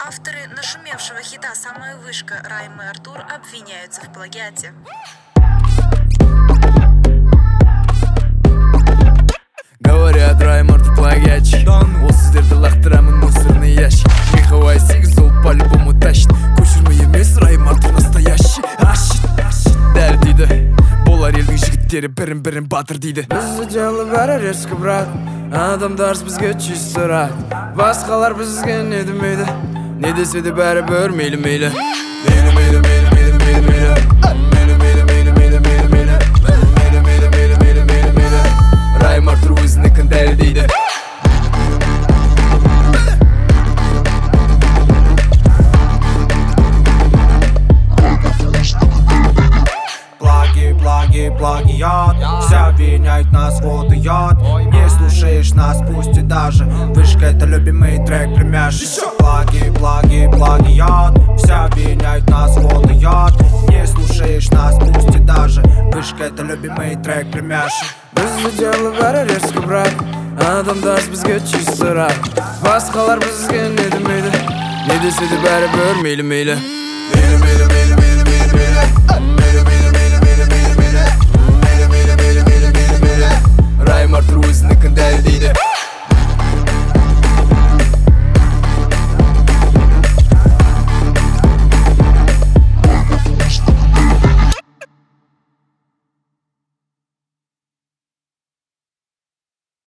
Авторы нашумевшего хита «Самая вышка» Райм и Артур обвиняются в плагиате. Говорят, Райм, Артур плагиатчик. Ол сіздерді лақтырамын мусорный ящик. Михаил 8 ол по-любому тащит. Көшірме емес, Райм, Артур настоящий. Дәл дейді, болар елдің жігіттері бірін батыр дейді. Бізді дело бәрі резко, брат. Адамдар бізге чисто рад. Басқалар бізге не демейді. Не десе де бәрі бір мейлі. Мейлі. Райм, Артур өзінікін дәлдейді. Плагиат, все обвиняют нас, вот идиот. Не слушаешь нас, пусть и даже вышка — это любимый трек племяши. Плагиат, все обвиняют нас, вот идиот. Не слушаешь нас, пусть и даже вышка — это любимый трек племяши. Бізді дело бәрі резко, брат. Адамдар бізге чисто рад. Басқалар бізге не демейді. Не десе де бәрі бір мейлі.